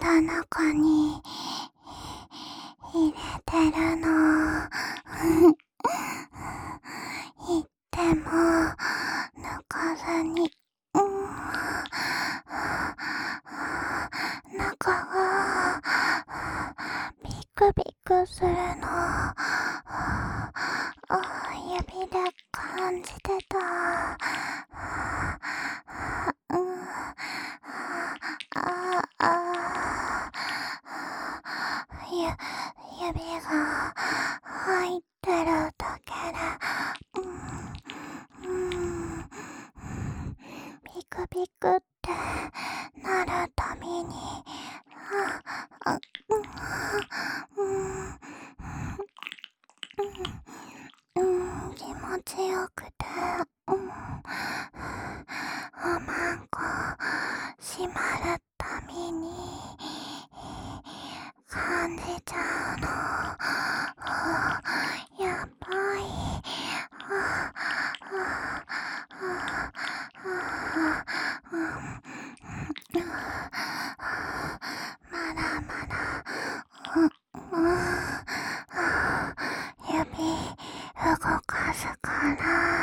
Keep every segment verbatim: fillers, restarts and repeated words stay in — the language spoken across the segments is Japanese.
と中に入れてるの。言っても抜かずに、うん、中がビクビクするの。指で感じてた。うん、ああゆ指が入ってるだけで、うん、うん、ビクビクってなるたびに、あ、あ、うん、うん、うん、気持ちよくて、うん、おまんこ閉まるたびに感じちゃうの。やばい。まだまだ、うん、指動かすから、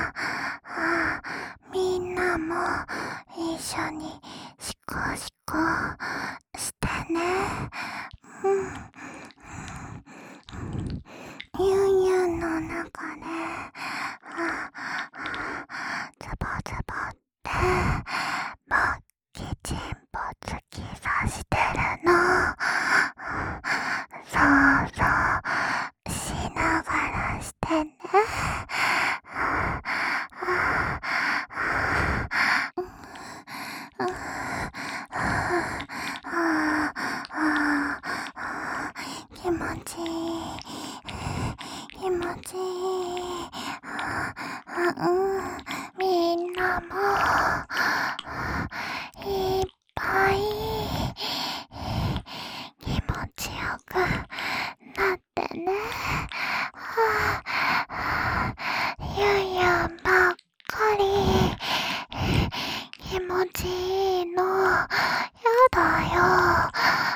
みんなも一緒にシコシコしてね。うん、ユンユンの中でズボズボってボッキチンポ突き刺してるの。そうそうしながらしてね。気持ちいい、気持ちいい。うん、みんなもいっぱい気持ちよくなってね。ゆんゆんばっかり気持ちいいのやだよ。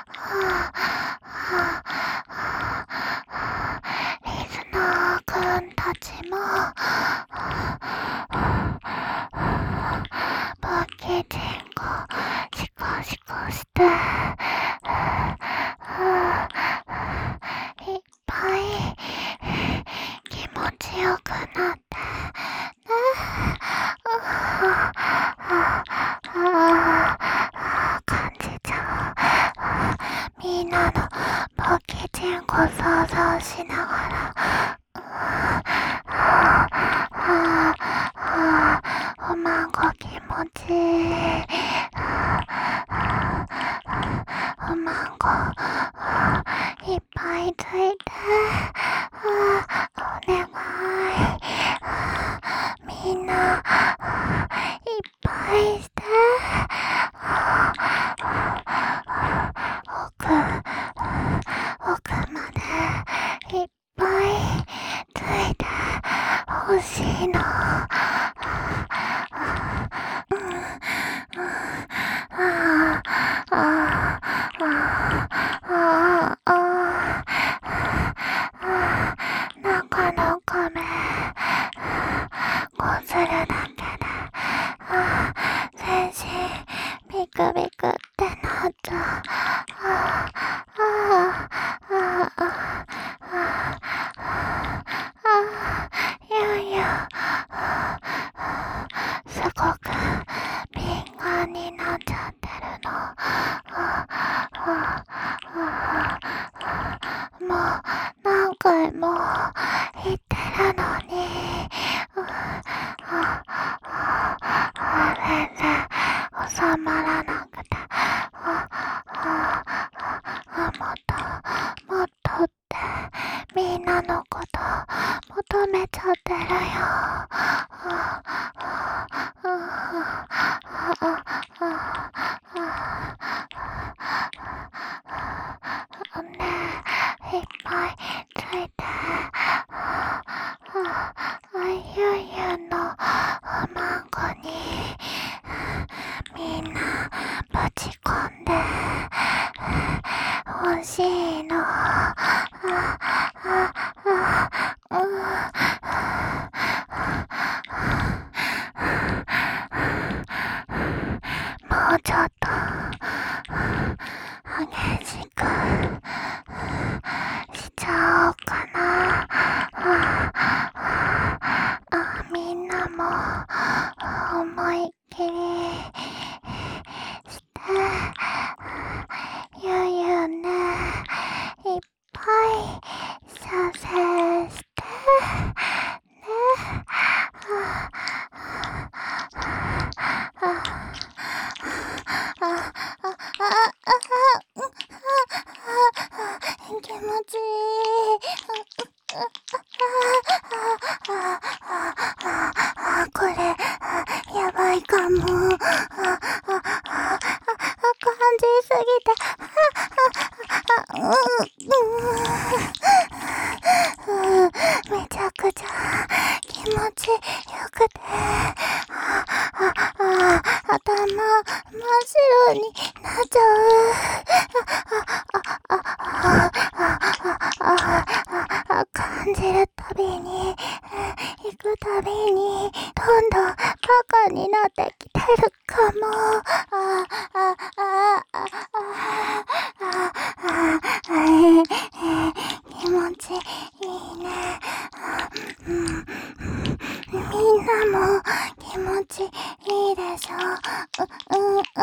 リスナーくんたちもボッキチンコシコシコしていっぱい気持ちよくなってね。感じちゃう。みんなのボッキチンコ想像しながら、おまんこ気持ちいい。おまんこいっぱいついて、お願い。みんないっぱいして。奥奥までいっぱいついてほしいの。うん、うん、ああ、ああ、ああ、中の壁こするだけで全身ビクビクってなっちゃう。ああ、ああ、あ、ゆんゆんすごく敏感になっちゃってるの。もう何回も言ってるのに、全然収まらなくて、もっともっとってみんなのこと求めちゃってるよ。ねえ、いっぱいついて、ゆんゆんのおまんこにみんなぶち込んでしいの。ああああもうちょっと激しくしちゃおうかな。あ、みんなも思いっきりしてゆうゆうね、いっぱい射精してね。ああああ気持ちいい。これやばいかも。感じすぎてめちゃくちゃ気持ちよくて頭真っ白になっちゃう。感じるたびに行くたびにどんどんバカになってきてるかも。ああああああ気持ちいいね。みんなも気持ちいいでしょ。うんうん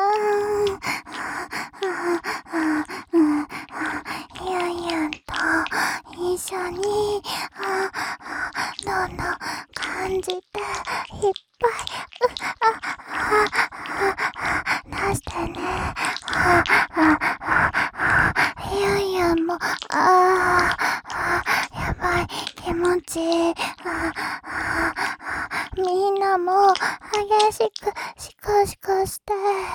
ゆんゆんと一緒にどんどん感じていっぱい出してね。ゆんゆんもあーやばい気持ちいい。みんなも激しくシクシクして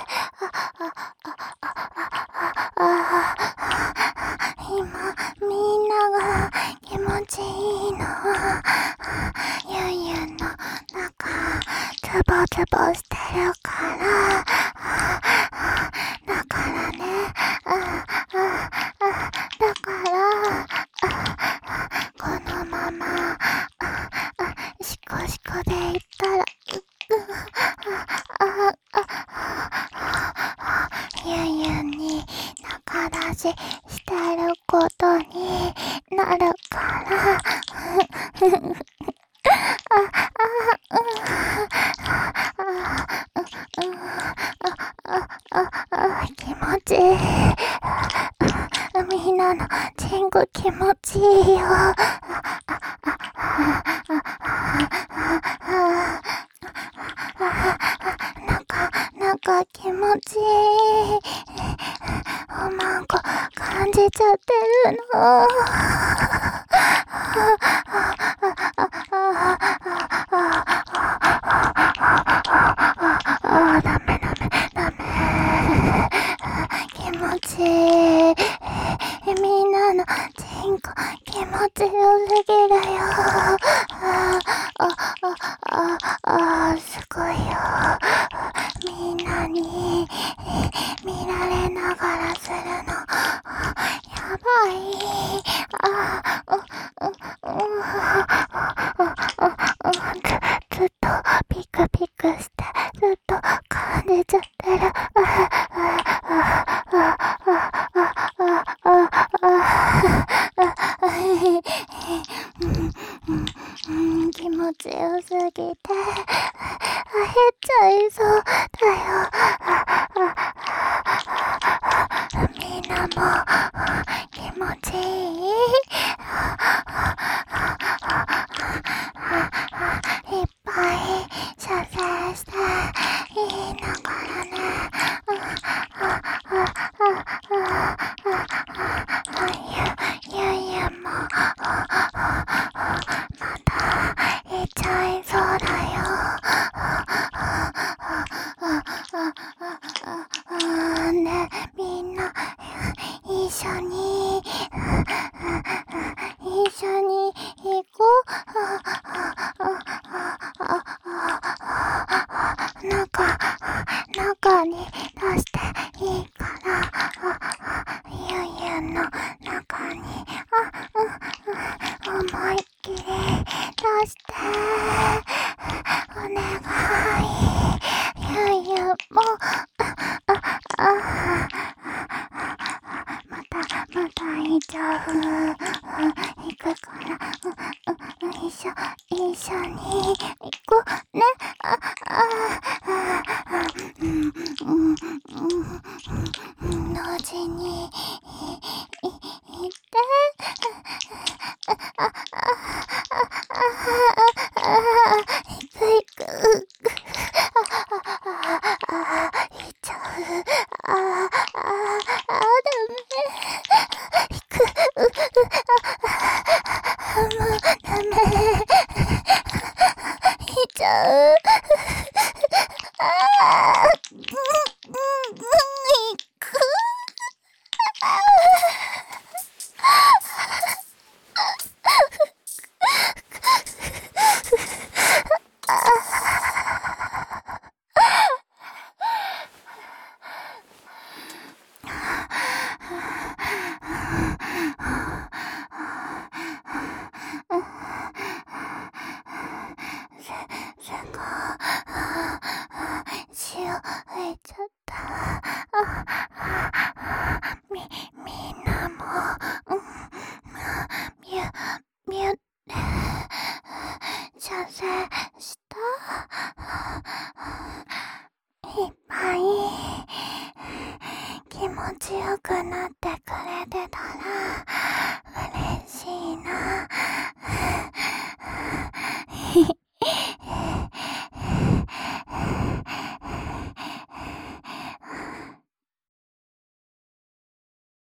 今みんなが気持ちいいのはゆんゆんの中ズボズボしてるからだからねだからこのままシコシコでいったらゆんゆんに仲出ししてることになるから気持ちいい。みんなのチンコ気持ちいいよ。なんか、なんか気持ちいい。おまんこ感じちゃってるの。ダメダメダメ。気持ちいい。みんなのチンコ気持ちよすぎるよ。ああああすごいよ。みんなに見られながらするのやばい。あずずっとピクピクしてずっと感じちゃってる。気持ちよすぎて減っちゃいそうだよ。みんなも気持ちいい？いっぱい射精していいのからね。ゆゆゆもまた行っちゃいそうだよ。 して。お願い。ゆうゆうも、あ、あ、あ、また、またいちゃう。行くから、うん、うん、一緒、一緒に行こうね。あ、あ、あ、あ、うん、うん、うん、同時に、い、い、行って。あ、あ、あ、あ、あ、行く行く。あ、あ、行っちゃう。あ、あ、あ、ダメ。行く。あ、もうダメ。行っちゃう。あ、うん、うん、うん、行く。あ、す、すご